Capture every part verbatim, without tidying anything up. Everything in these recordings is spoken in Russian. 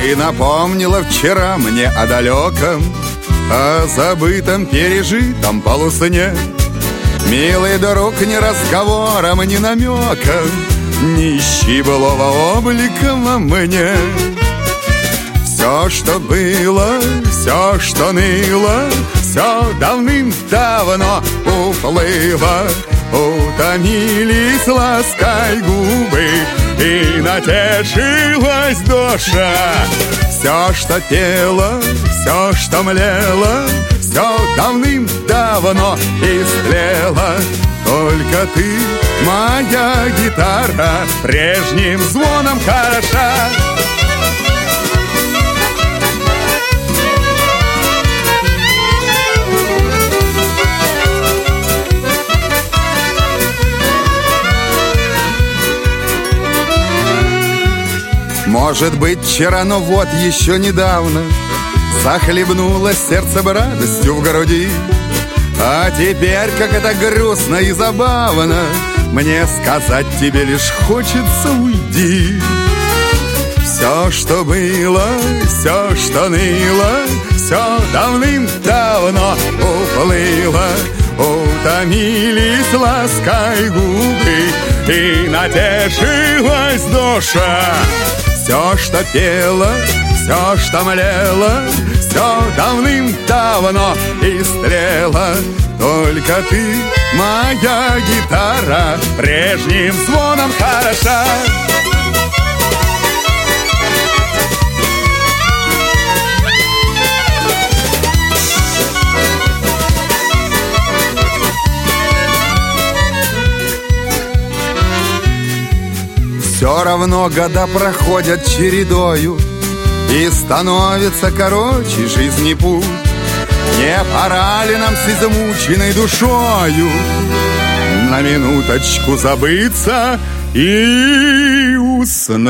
Ты напомнила вчера мне о далеком, о забытом, пережитом полусне. Милый друг, ни разговором, ни намеком не ищи былого облика во мне. Все, что было, все, что ныло, все давным-давно уплыло. Утомились лаской губы, и натешилась душа. Все, что пело, все, что млело, все давным-давно истлело. Только ты, моя гитара, прежним звоном хороша. Может быть, вчера, но вот еще недавно захлебнулось сердце радостью в груди. А теперь, как это грустно и забавно, мне сказать тебе лишь хочется: уйди. Все, что было, все, что ныло, все давным-давно уплыло. Утомились лаской губы, и натешилась душа. Все, что пело, все, что млело, все давным-давно истлело. Только ты, моя гитара, прежним звоном хороша. Все равно года проходят чередою, и становится короче жизни путь. Не пора ли нам с измученной душою на минуточку забыться и уснуть?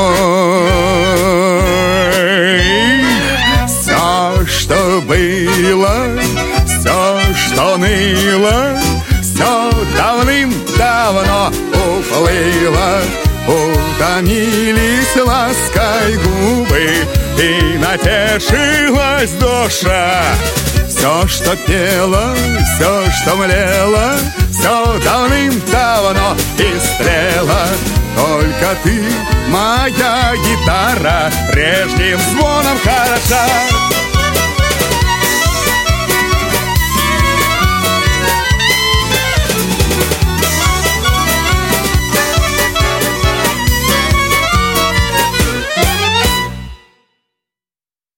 Все, что было, все, что ныло, все давным-давно уплыло. Утомились лаской губы, и натешилась душа. Все, что пело, все, что млело, все давным-давно истлело. Только ты, моя гитара, прежним звоном хороша.